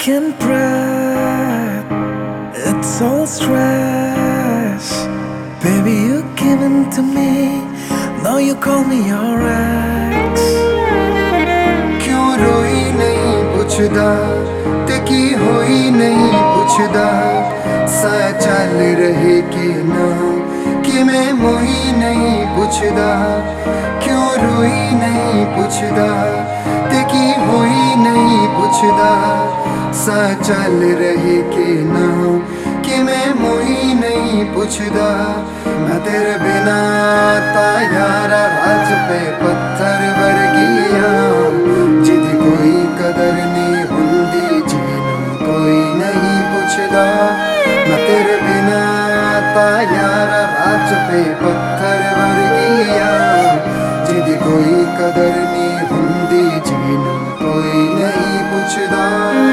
can't breathe, it's all stress. Baby, you given to me, now you call me your ex. क्यों रोई नहीं पुछदा ते की होई नहीं पुछदा सा चल रहे कि ना कि मैं मोही नहीं पुछदा क्यों रोई नहीं पुछदा ते की होई नहीं पुछदा सा चल रहे कि ना कि मैं मोही नहीं पुछदा मैं तेरे बिना ता यारा राज पे पत्थर वर्गिया जिदी कोई कदर नहीं हुंदी जिन्हों कोई नहीं पुछदा मैं तेरे बिना ता यारा राज पे पत्थर वर्गिया जिदी कोई कदर नहीं हुंदी जिन्हों कोई नहीं पुछदा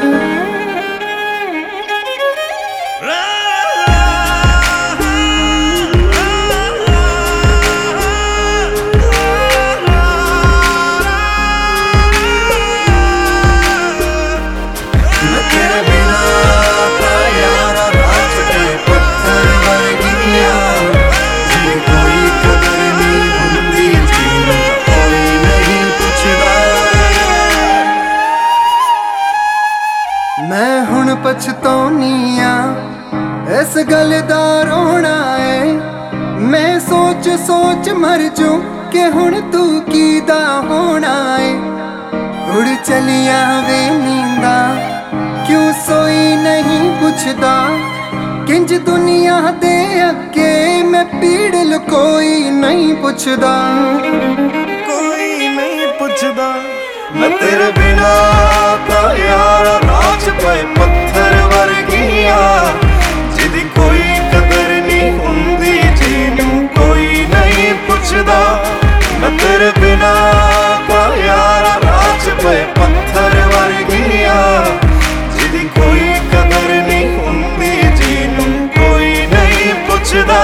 मैं हुण पछताउनी आ इस गल दा रोना है मैं सोच सोच मर जूं कि हुण तू कीदा होना है उड़ चलिया वे नींदा क्यों सोई नहीं पुछदा किंज दुनिया दे अगे मैं पीड़ लुकोई नहीं पुछदा कोई नहीं पुछदा मैं तेरे बिना ता यारा राज पे पत्थर वर्गिया जिदी कोई कदर नहीं हुंदी जिन्हों कोई नहीं पुछदा मैं तेरे बिना ता यारा राज पे पत्थर वर्गिया जिदी कोई कदर नहीं हुंदी जिन्हों कोई नहीं पुछदा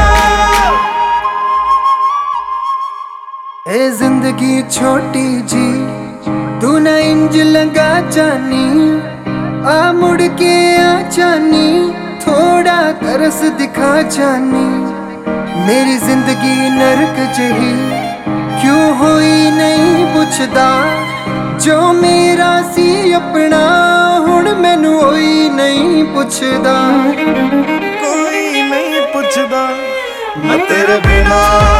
ए जिंदगी छोटी जी तू ना इंज लगा जानी आ मुड़ के आ जानी थोड़ा तरस दिखा जानी मेरी जिंदगी नरक जही क्यों होई नहीं पुछदा जो मेरा सी अपना हुण मैनू होई नहीं पुछदा कोई नहीं पुछदा मैं तेरे बिना